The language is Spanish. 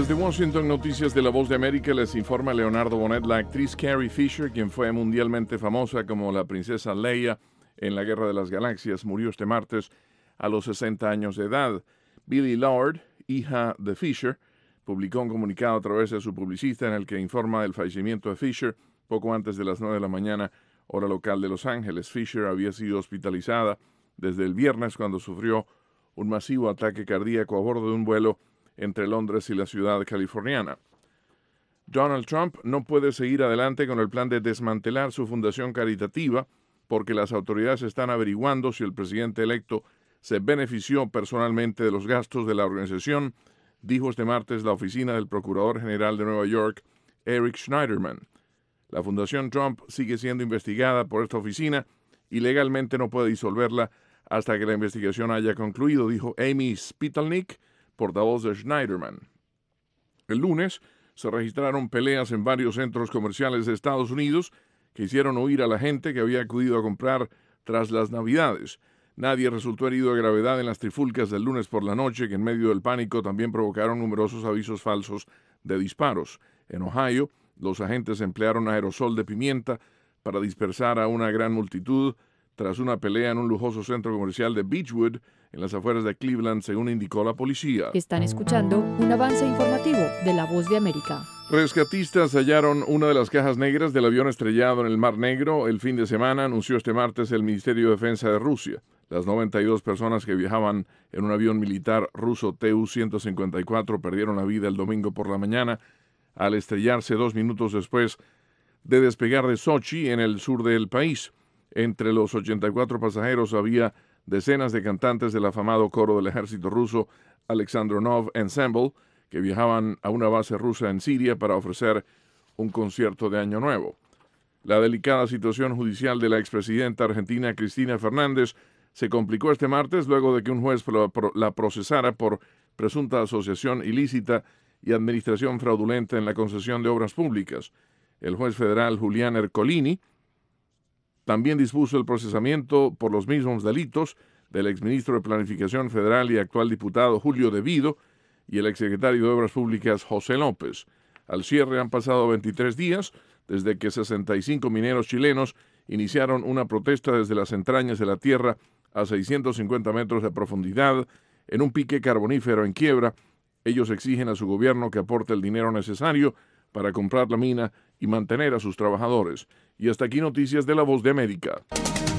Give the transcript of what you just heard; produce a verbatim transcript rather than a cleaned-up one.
Desde Washington, Noticias de la Voz de América, les informa Leonardo Bonet. La actriz Carrie Fisher, quien fue mundialmente famosa como la princesa Leia en la Guerra de las Galaxias, murió este martes a los sesenta años de edad. Billie Lourd, hija de Fisher, publicó un comunicado a través de su publicista en el que informa del fallecimiento de Fisher poco antes de las nueve de la mañana, hora local de Los Ángeles. Fisher había sido hospitalizada desde el viernes cuando sufrió un masivo ataque cardíaco a bordo de un vuelo entre Londres y la ciudad californiana. Donald Trump no puede seguir adelante con el plan de desmantelar su fundación caritativa porque las autoridades están averiguando si el presidente electo se benefició personalmente de los gastos de la organización, dijo este martes la oficina del Procurador General de Nueva York, Eric Schneiderman. La Fundación Trump sigue siendo investigada por esta oficina y legalmente no puede disolverla hasta que la investigación haya concluido, dijo Amy Spitalnik, portavoz de Schneiderman. El lunes se registraron peleas en varios centros comerciales de Estados Unidos que hicieron huir a la gente que había acudido a comprar tras las Navidades. Nadie resultó herido de gravedad en las trifulcas del lunes por la noche, que en medio del pánico también provocaron numerosos avisos falsos de disparos. En Ohio, los agentes emplearon aerosol de pimienta para dispersar a una gran multitud tras una pelea en un lujoso centro comercial de Beechwood, en las afueras de Cleveland, según indicó la policía. Están escuchando un avance informativo de La Voz de América. Rescatistas hallaron una de las cajas negras del avión estrellado en el Mar Negro el fin de semana, anunció este martes el Ministerio de Defensa de Rusia. Las noventa y dos personas que viajaban en un avión militar ruso T U ciento cincuenta y cuatro perdieron la vida el domingo por la mañana al estrellarse dos minutos después de despegar de Sochi, en el sur del país. Entre los ochenta y cuatro pasajeros había decenas de cantantes del afamado coro del ejército ruso Alexandronov Ensemble, que viajaban a una base rusa en Siria para ofrecer un concierto de Año Nuevo. La delicada situación judicial de la expresidenta argentina Cristina Fernández se complicó este martes luego de que un juez la procesara por presunta asociación ilícita y administración fraudulenta en la concesión de obras públicas. El juez federal Julián Ercolini también dispuso el procesamiento por los mismos delitos del exministro de Planificación Federal y actual diputado Julio De Vido y el exsecretario de Obras Públicas José López. Al cierre han pasado veintitrés días desde que sesenta y cinco mineros chilenos iniciaron una protesta desde las entrañas de la tierra a seiscientos cincuenta metros de profundidad en un pique carbonífero en quiebra. Ellos exigen a su gobierno que aporte el dinero necesario para comprar la mina y mantener a sus trabajadores. Y hasta aquí Noticias de la Voz de América.